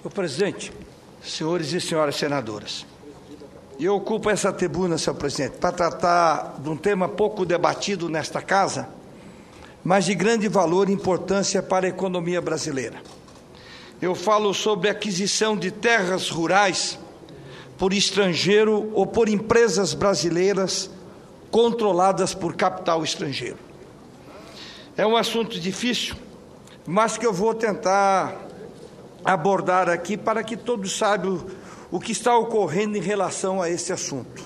Senhor presidente, senhores e senhoras senadoras, eu ocupo essa tribuna, senhor presidente, para tratar de um tema pouco debatido nesta casa, mas de grande valor e importância para a economia brasileira. Eu falo sobre a aquisição de terras rurais por estrangeiro ou por empresas brasileiras controladas por capital estrangeiro. É um assunto difícil, mas que eu vou tentar abordar aqui para que todos saibam o que está ocorrendo em relação a esse assunto.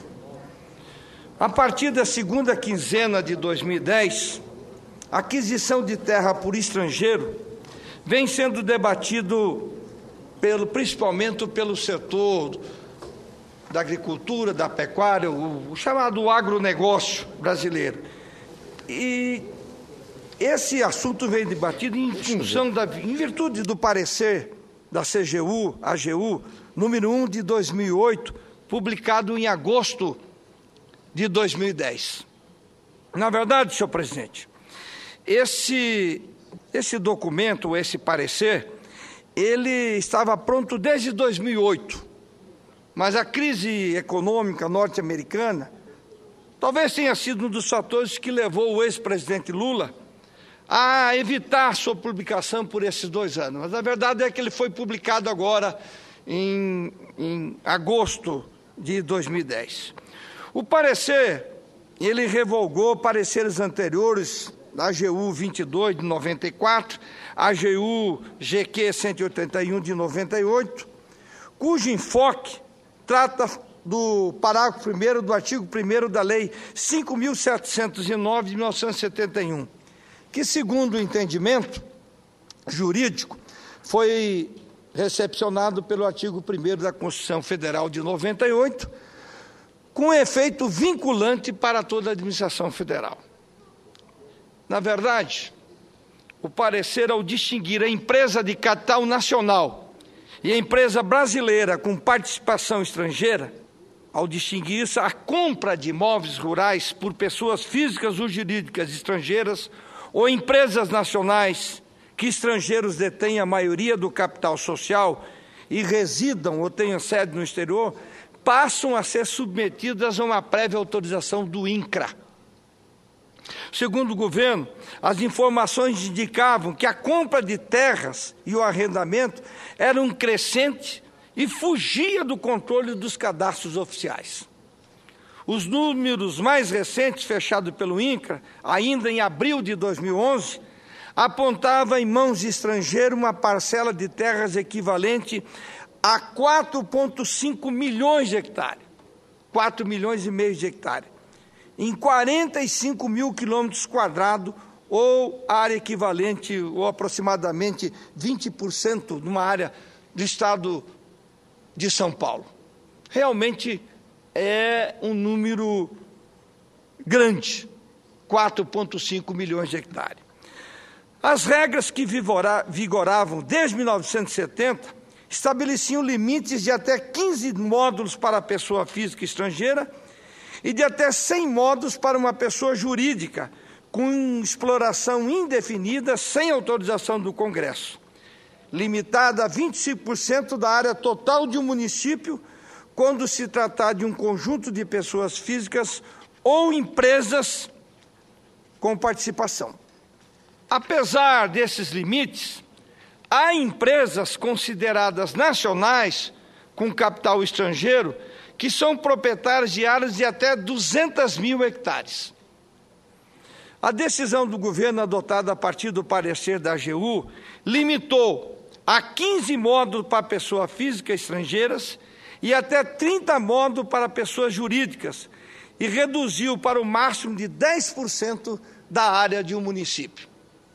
A partir da segunda quinzena de 2010, a aquisição de terra por estrangeiro vem sendo debatido principalmente pelo setor da agricultura, da pecuária, o chamado agronegócio brasileiro. E esse assunto vem debatido em virtude do parecer da CGU, AGU, número 1 de 2008, publicado em agosto de 2010. Na verdade, senhor presidente, esse documento, esse parecer, ele estava pronto desde 2008, mas a crise econômica norte-americana talvez tenha sido um dos fatores que levou o ex-presidente Lula a evitar sua publicação por esses 2 anos. Mas a verdade é que ele foi publicado agora em agosto de 2010. O parecer, ele revogou pareceres anteriores da AGU 22 de 94, AGU GQ 181 de 98, cujo enfoque trata do parágrafo 1º do artigo 1º da Lei 5.709 de 1971, que, segundo o entendimento jurídico, foi recepcionado pelo artigo 1º da Constituição Federal de 98, com efeito vinculante para toda a administração federal. Na verdade, o parecer, ao distinguir a empresa de capital nacional e a empresa brasileira com participação estrangeira, ao distinguir isso, a compra de imóveis rurais por pessoas físicas ou jurídicas estrangeiras ou empresas nacionais que estrangeiros detêm a maioria do capital social e residam ou tenham sede no exterior, passam a ser submetidas a uma prévia autorização do INCRA. Segundo o governo, as informações indicavam que a compra de terras e o arrendamento eram crescente e fugia do controle dos cadastros oficiais. Os números mais recentes, fechados pelo INCRA, ainda em abril de 2011, apontavam em mãos de estrangeiro uma parcela de terras equivalente a 4,5 milhões de hectares, 4 milhões e meio de hectares, em 45 mil quilômetros quadrados, ou área equivalente, ou aproximadamente 20% de uma área do estado de São Paulo. Realmente é um número grande, 4,5 milhões de hectares. As regras que vigoravam desde 1970 estabeleciam limites de até 15 módulos para a pessoa física estrangeira e de até 100 módulos para uma pessoa jurídica, com exploração indefinida, sem autorização do Congresso, limitada a 25% da área total de um município, quando se tratar de um conjunto de pessoas físicas ou empresas com participação. Apesar desses limites, há empresas consideradas nacionais com capital estrangeiro que são proprietárias de áreas de até 200 mil hectares. A decisão do governo, adotada a partir do parecer da AGU, limitou a 15 módulos para pessoas físicas estrangeiras e até 30 módulos para pessoas jurídicas, e reduziu para o máximo de 10% da área de um município.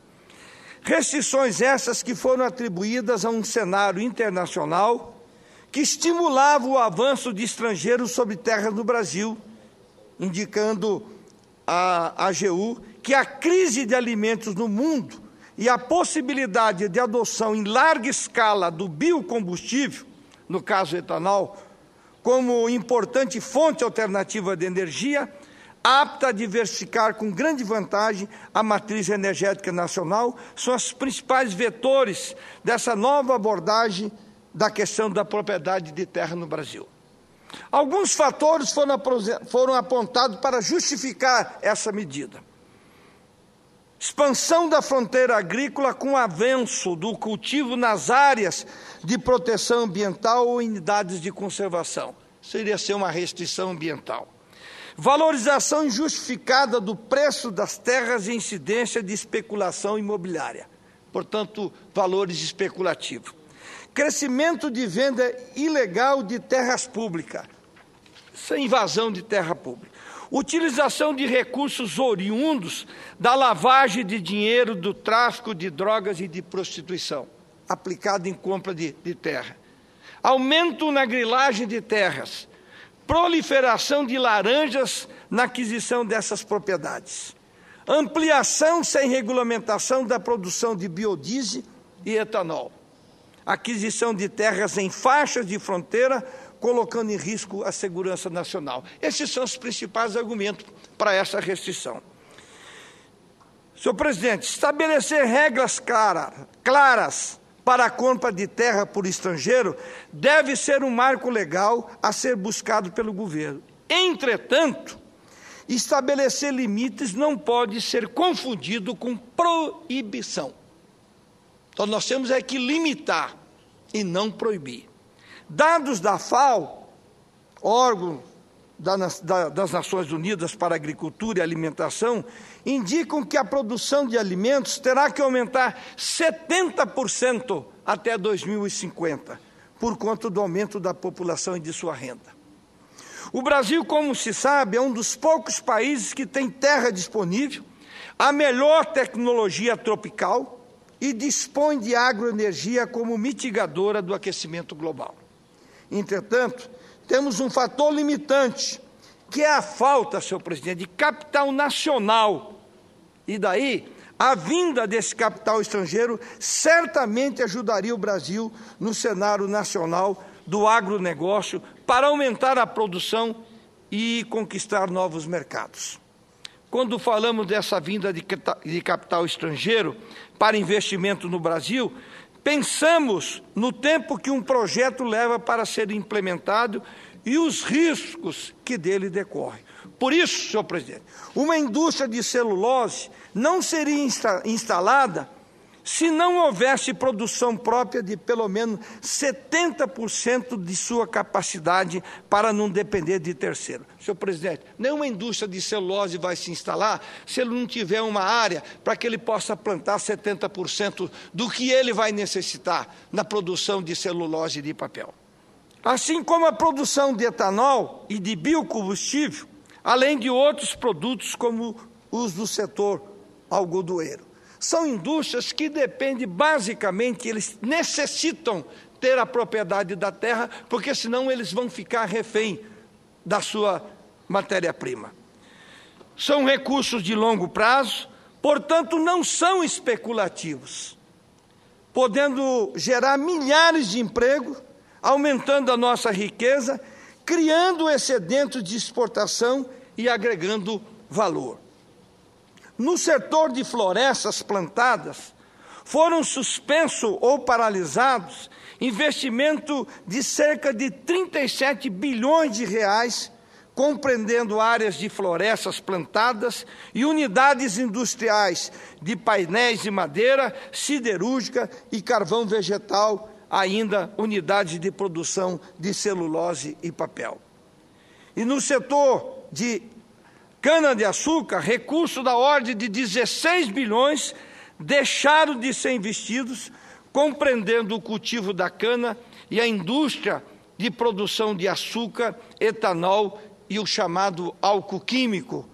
Restrições essas que foram atribuídas a um cenário internacional que estimulava o avanço de estrangeiros sobre terras no Brasil, indicando a AGU que a crise de alimentos no mundo e a possibilidade de adoção em larga escala do biocombustível, no caso etanol, como importante fonte alternativa de energia, apta a diversificar com grande vantagem a matriz energética nacional, são os principais vetores dessa nova abordagem da questão da propriedade de terra no Brasil. Alguns fatores foram apontados para justificar essa medida. Expansão da fronteira agrícola com o avanço do cultivo nas áreas de proteção ambiental ou unidades de conservação. Seria ser uma restrição ambiental. Valorização injustificada do preço das terras e incidência de especulação imobiliária. Portanto, valores especulativos. Crescimento de venda ilegal de terras públicas. Isso é invasão de terra pública. Utilização de recursos oriundos da lavagem de dinheiro, do tráfico de drogas e de prostituição, aplicado em compra de terra. Aumento na grilagem de terras. Proliferação de laranjas na aquisição dessas propriedades. Ampliação sem regulamentação da produção de biodiesel e etanol. Aquisição de terras em faixas de fronteira, colocando em risco a segurança nacional. Esses são os principais argumentos para essa restrição. Senhor presidente, estabelecer regras claras para a compra de terra por estrangeiro deve ser um marco legal a ser buscado pelo governo. Entretanto, estabelecer limites não pode ser confundido com proibição. Então, nós temos que limitar e não proibir. Dados da FAO, órgão das Nações Unidas para a Agricultura e Alimentação, indicam que a produção de alimentos terá que aumentar 70% até 2050, por conta do aumento da população e de sua renda. O Brasil, como se sabe, é um dos poucos países que tem terra disponível, a melhor tecnologia tropical e dispõe de agroenergia como mitigadora do aquecimento global. Entretanto, temos um fator limitante, que é a falta, senhor presidente, de capital nacional. E daí, a vinda desse capital estrangeiro certamente ajudaria o Brasil no cenário nacional do agronegócio para aumentar a produção e conquistar novos mercados. Quando falamos dessa vinda de capital estrangeiro para investimento no Brasil, pensamos no tempo que um projeto leva para ser implementado e os riscos que dele decorrem. Por isso, senhor presidente, uma indústria de celulose não seria instalada se não houvesse produção própria de pelo menos 70% de sua capacidade para não depender de terceiro. Senhor presidente, nenhuma indústria de celulose vai se instalar se ele não tiver uma área para que ele possa plantar 70% do que ele vai necessitar na produção de celulose e de papel. Assim como a produção de etanol e de biocombustível, além de outros produtos como os do setor algodoeiro. São indústrias que dependem basicamente, eles necessitam ter a propriedade da terra, porque senão eles vão ficar refém da sua matéria-prima. São recursos de longo prazo, portanto não são especulativos, podendo gerar milhares de empregos, aumentando a nossa riqueza, criando excedentes de exportação e agregando valor. No setor de florestas plantadas, foram suspensos ou paralisados investimento de cerca de 37 bilhões de reais, compreendendo áreas de florestas plantadas e unidades industriais de painéis de madeira, siderúrgica e carvão vegetal, ainda unidades de produção de celulose e papel. E no setor de cana-de-açúcar, recursos da ordem de 16 bilhões deixaram de ser investidos, compreendendo o cultivo da cana e a indústria de produção de açúcar, etanol e o chamado álcool químico.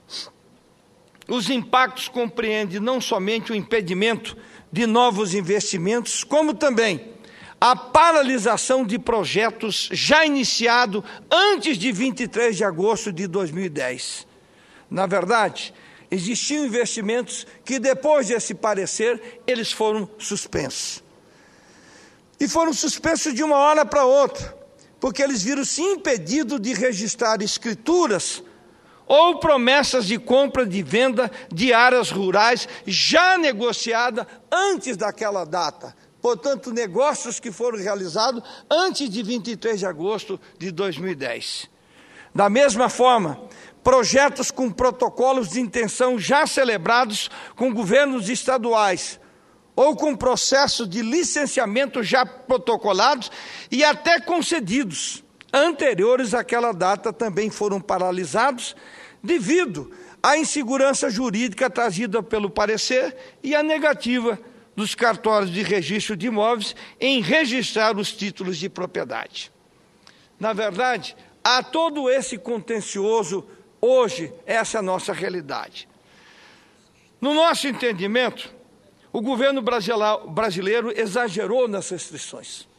Os impactos compreendem não somente o impedimento de novos investimentos, como também a paralisação de projetos já iniciados antes de 23 de agosto de 2010. Na verdade, existiam investimentos que depois desse parecer, eles foram suspensos. E foram suspensos de uma hora para outra, porque eles viram-se impedidos de registrar escrituras ou promessas de compra de venda de áreas rurais já negociada antes daquela data, portanto, negócios que foram realizados antes de 23 de agosto de 2010. Da mesma forma, projetos com protocolos de intenção já celebrados com governos estaduais, ou com processos de licenciamento já protocolados e até concedidos, anteriores àquela data, também foram paralisados devido à insegurança jurídica trazida pelo parecer e à negativa dos cartórios de registro de imóveis em registrar os títulos de propriedade. Na verdade, há todo esse contencioso hoje, essa é a nossa realidade. No nosso entendimento, o governo brasileiro exagerou nas restrições,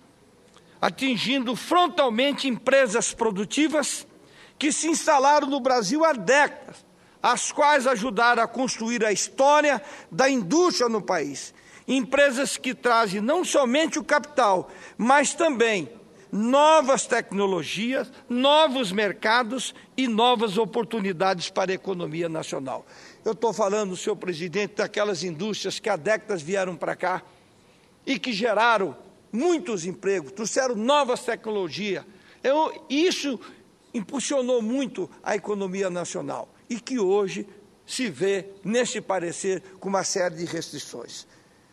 atingindo frontalmente empresas produtivas que se instalaram no Brasil há décadas, as quais ajudaram a construir a história da indústria no país. Empresas que trazem não somente o capital, mas também novas tecnologias, novos mercados e novas oportunidades para a economia nacional. Eu estou falando, senhor presidente, daquelas indústrias que há décadas vieram para cá e que geraram muitos empregos, trouxeram novas tecnologias. Isso impulsionou muito a economia nacional e que hoje se vê, nesse parecer, com uma série de restrições.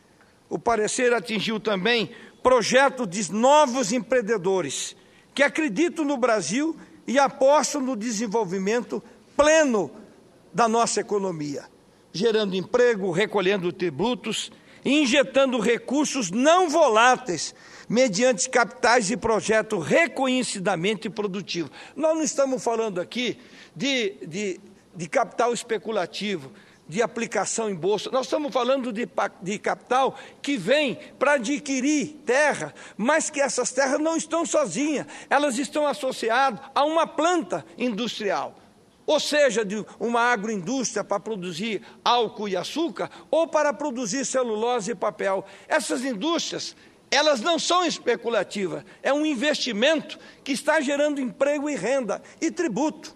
O parecer atingiu também projetos de novos empreendedores que acreditam no Brasil e apostam no desenvolvimento pleno da nossa economia, gerando emprego, recolhendo tributos e injetando recursos não voláteis mediante capitais e projetos reconhecidamente produtivos. Nós não estamos falando aqui de capital especulativo, de aplicação em bolsa. Nós estamos falando de capital que vem para adquirir terra, mas que essas terras não estão sozinhas, elas estão associadas a uma planta industrial, ou seja, de uma agroindústria para produzir álcool e açúcar, ou para produzir celulose e papel. Essas indústrias, elas não são especulativas, é um investimento que está gerando emprego e renda e tributo.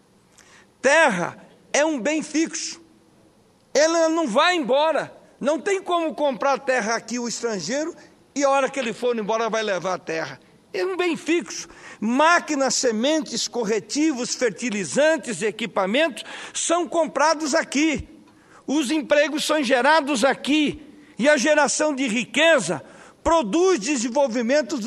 Terra é um bem fixo, ela não vai embora, não tem como comprar terra aqui o estrangeiro e a hora que ele for embora vai levar a terra. É um bem fixo. Máquinas, sementes, corretivos, fertilizantes, equipamentos são comprados aqui. Os empregos são gerados aqui. E a geração de riqueza produz desenvolvimento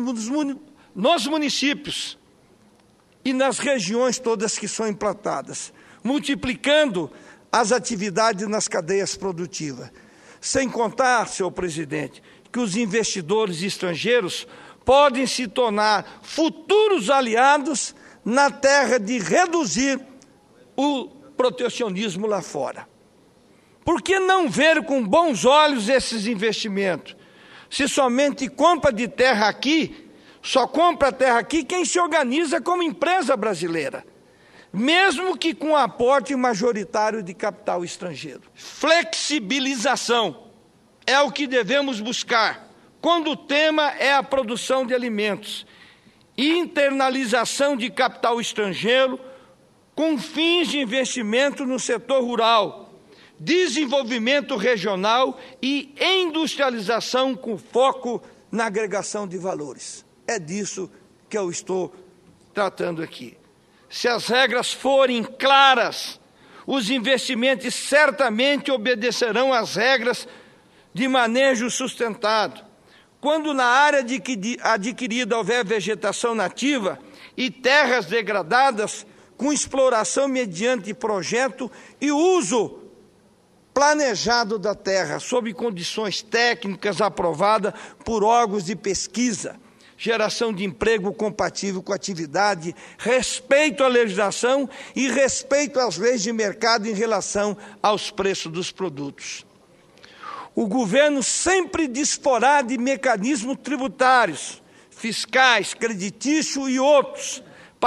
nos municípios e nas regiões todas que são implantadas, multiplicando as atividades nas cadeias produtivas. Sem contar, senhor presidente, que os investidores estrangeiros podem se tornar futuros aliados na terra de reduzir o protecionismo lá fora. Por que não ver com bons olhos esses investimentos? Se somente compra de terra aqui, só compra terra aqui quem se organiza como empresa brasileira, mesmo que com aporte majoritário de capital estrangeiro. Flexibilização é o que devemos buscar quando o tema é a produção de alimentos, internalização de capital estrangeiro com fins de investimento no setor rural, desenvolvimento regional e industrialização com foco na agregação de valores. É disso que eu estou tratando aqui. Se as regras forem claras, os investimentos certamente obedecerão às regras de manejo sustentado. Quando na área adquirida houver vegetação nativa e terras degradadas, com exploração mediante projeto e uso planejado da terra, sob condições técnicas aprovadas por órgãos de pesquisa, geração de emprego compatível com a atividade, respeito à legislação e respeito às leis de mercado em relação aos preços dos produtos. O governo sempre disporá de mecanismos tributários, fiscais, creditícios e outros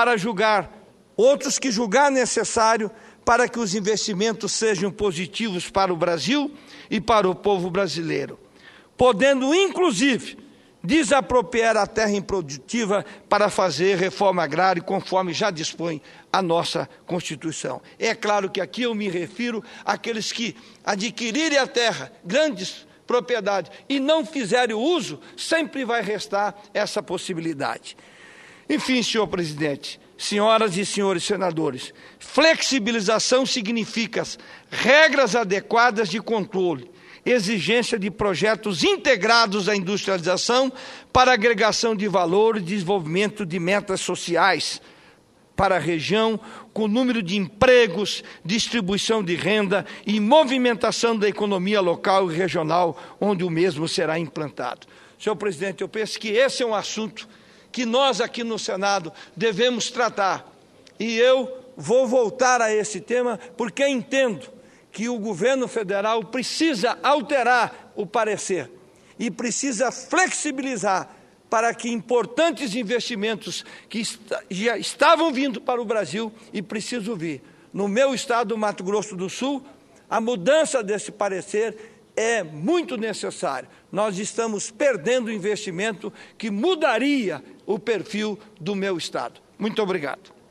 que julgar necessário para que os investimentos sejam positivos para o Brasil e para o povo brasileiro, podendo, inclusive, desapropriar a terra improdutiva para fazer reforma agrária, conforme já dispõe a nossa Constituição. É claro que aqui eu me refiro àqueles que adquirirem a terra, grandes propriedade e não fizerem uso, sempre vai restar essa possibilidade. Enfim, senhor presidente, senhoras e senhores senadores, flexibilização significa regras adequadas de controle, exigência de projetos integrados à industrialização para agregação de valor e desenvolvimento de metas sociais para a região, com número de empregos, distribuição de renda e movimentação da economia local e regional, onde o mesmo será implantado. Senhor presidente, eu penso que esse é um assunto que nós aqui no Senado devemos tratar. E eu vou voltar a esse tema porque entendo que o governo federal precisa alterar o parecer e precisa flexibilizar para que importantes investimentos que já estavam vindo para o Brasil e precisam vir. No meu estado, Mato Grosso do Sul, a mudança desse parecer é muito necessária. Nós estamos perdendo investimento que mudaria o perfil do meu estado. Muito obrigado.